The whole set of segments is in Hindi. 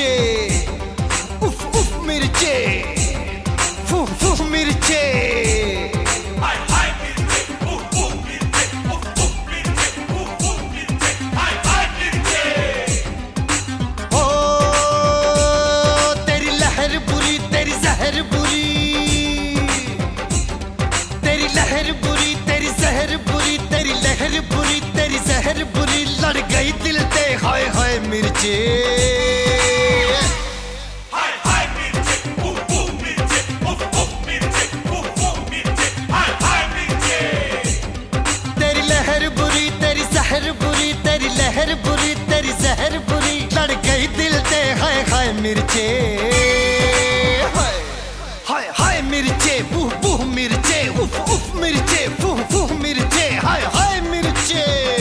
मिर्चे, उफ उफ मिर्चे, फू फू मिर्चे। हाय हाय मिर्चे, उफ उफ मिर्चे, उफ उफ मिर्चे, उफ उफ मिर्चे, हाय हाय मिर्चे। ओ तेरी लहर बुरी, तेरी जहर बुरी, तेरी लहर बुरी, तेरी जहर बुरी, तेरी लहर बुरी, तेरी जहर बुरी, लड़ गई दिल ते हाय हाय मिर्चे। हाय हाय मिर्चे, उफ उफ मिर्चे, उफ उफ मिर्चे, उफ उफ मिर्चे, हाय हाय मिर्चे। तेरी लहर बुरी, तेरी जहर बुरी, तेरी लहर बुरी, तेरी जहर बुरी, लड़ गई दिल ते हाय हाय मिर्चे। हाय हाय मिर्चे, बूह बूह मिर्चे, उफ उफ मिर्चे, फूह फूह मिर्चे, हाय हाय मिर्चे।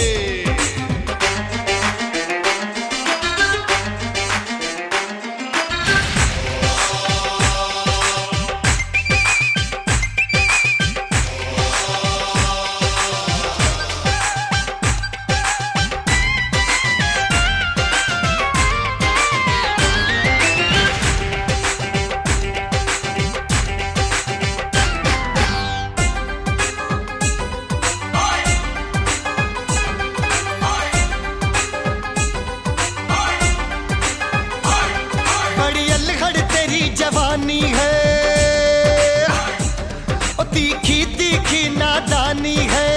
जवानी है ओ तीखी तीखी नादानी है,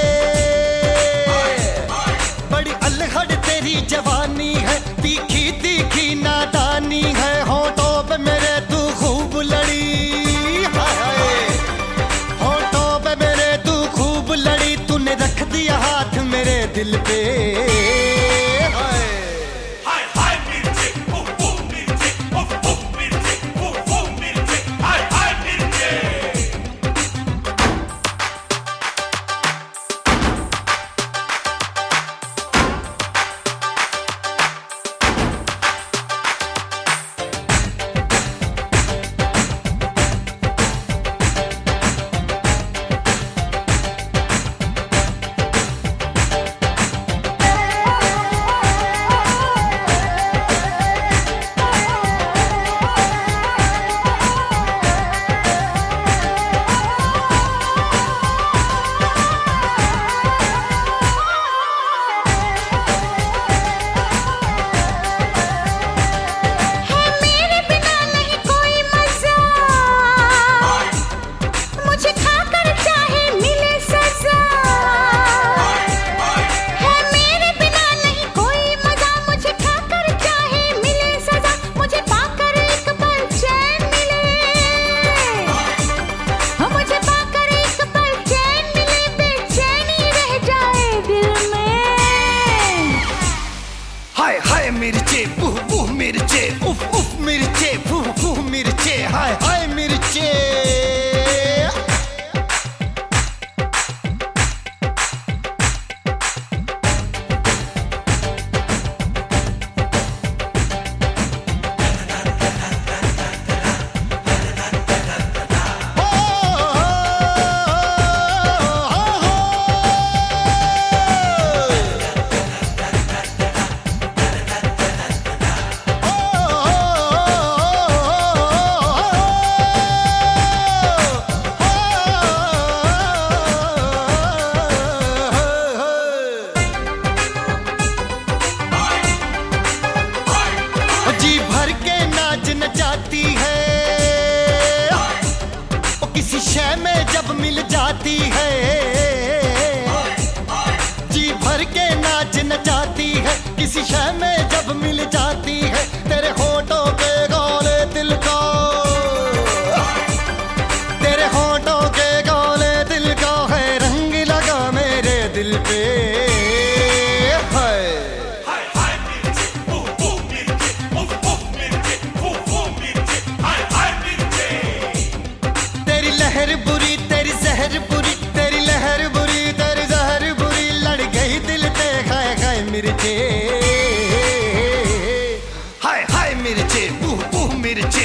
बड़ी अलहड़ तेरी जवानी है, तीखी तीखी नादानी है, होठों पे मेरे तू खूब लड़ी, होठों पे मेरे तू खूब लड़ी, तूने रख दिया हाथ मेरे दिल पे। मिर्चे, बूह बूह मिर्चे, उफ उफ मिर्चे, फूह फूह मिर्चे, हाय हाय मिर्चे। जी भर के नाच नचाती है, वो किसी शय में जब मिल जाती है, जी भर के नाच नचाती है, किसी शय में जब मिल जाती है, तेरे होठों पे गोले दिल का, तेरे होठों के गोले दिल का है रंग लगा मेरे दिल पे। लहर बुरी, तेरी जहर बुरी, तेरी लहर बुरी, तेरी जहर बुरी, लड़ गई दिल पे हाय हाय मिर्चे, हाय हाय मिर्चे, बूह बूह मिर्चे।